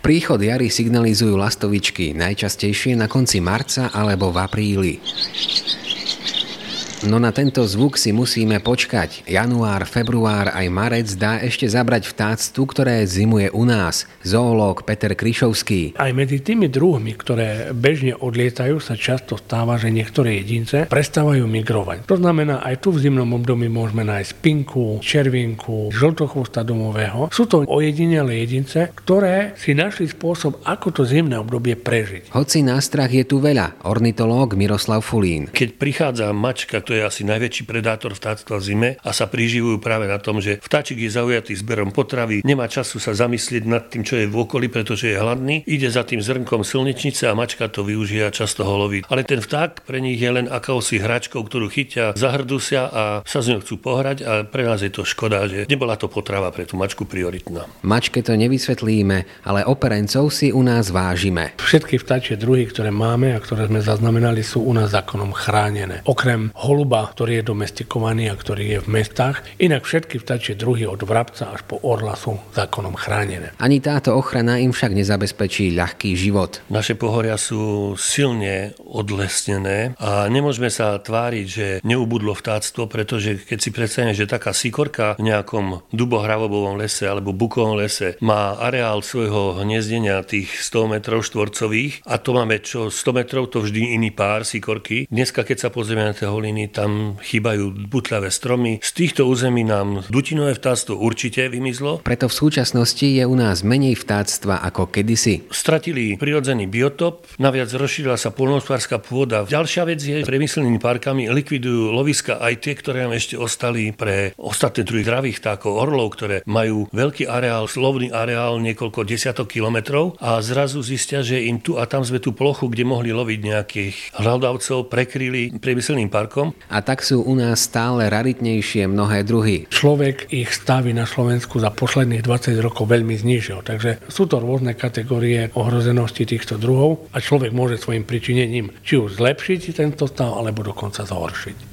Príchod jary signalizujú lastovičky, najčastejšie na konci marca alebo v apríli. No na tento zvuk si musíme počkať. Január, február aj marec dá ešte zabrať vtáctvu, ktoré zimuje u nás. Zoológ Peter Kryšovský. Aj medzi tými druhmi, ktoré bežne odlietajú, sa často stáva, že niektoré jedince prestávajú migrovať. To znamená, aj tu v zimnom období môžeme nájsť pinku, červienku, žltochvosta domového. Sú to ojedinelé jedince, ktoré si našli spôsob, ako to zimné obdobie prežiť. Hoci nástrah je tu veľa, ornitológ Miroslav Fulín. Keď prichádza mačka, to je asi najväčší predátor vtáctva v zime a sa priživujú práve na tom, že vtáčik je zaujatý zberom potravy, nemá času sa zamyslieť nad tým, čo je v okolí, pretože je hladný, ide za tým zrnkom slnečnice a mačka to využije a často ho loví. Ale ten vták pre nich je len akousi hračkou, ktorú chytia, zahrdusia a sa s ňou chcú pohrať a pre nás je to škoda, že nebola to potrava pre tú mačku prioritná. Mačke to nevysvetlíme, ale operencov si u nás vážime. Všetky vtáčie druhy, ktoré máme a ktoré sme zaznamenali, sú u nás zákonom chránené. Okrem holuba, ktorý je domestikovaný a ktorý je v mestách. Inak všetky vtáčie druhy od vrabca až po orla sú zákonom chránené. Ani táto ochrana im však nezabezpečí ľahký život. Naše pohoria sú silne odlesnené a nemôžeme sa tváriť, že neubudlo vtáctvo, pretože keď si predstavíme, že taká sikorka v nejakom dubohravobovom lese alebo bukovom lese má areál svojho hniezdenia tých 100 metrov štvorcových a to máme 100 metrov, to vždy iný pár sikorky. Dneska, keď sa pozrieme na tie holiny, tam chýbajú butľavé stromy. Z týchto území nám dutinové vtáctvo určite vymizlo. Preto v súčasnosti je u nás menej vtáctva ako kedysi. Stratili prirodzený biotop, naviac rozšírila sa poľnohospodárska pôda. Ďalšia vec je, priemyselnými parkami likvidujú loviska aj tie, ktoré nám ešte ostali pre ostatné druhy zdravých vtákov, orlov, ktoré majú veľký areál, slovný areál niekoľko desiatok kilometrov a zrazu zistia, že im tu a tam sme tú plochu, kde mohli loviť nejakých hľadavcov, prekryli priemyselným parkom. A tak sú u nás stále raritnejšie mnohé druhy. Človek ich stavy na Slovensku za posledných 20 rokov veľmi znížil, takže sú to rôzne kategórie ohrozenosti týchto druhov a človek môže svojim pričinením či už zlepšiť tento stav, alebo dokonca zhoršiť.